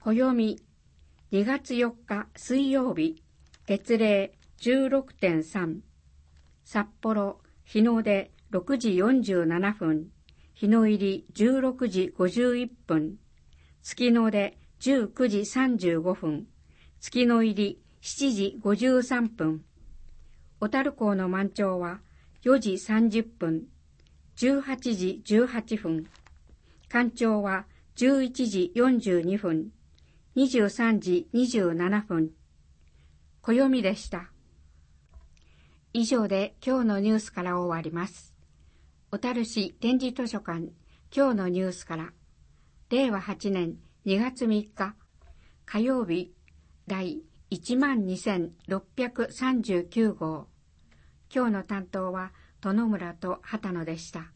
暦2月4日水曜日、月齢 16.3、札幌日の出6時47分、日の入り16時51分、月の出19時35分、月の入り7時53分。小樽港の満潮は4時30分、18時18分。干潮は11時42分、23時27分。暦でした。以上で今日のニュースから終わります。小樽市展示図書館今日のニュースから、令和8年2月3日火曜日第12639号。今日の担当は殿村と畑野でした。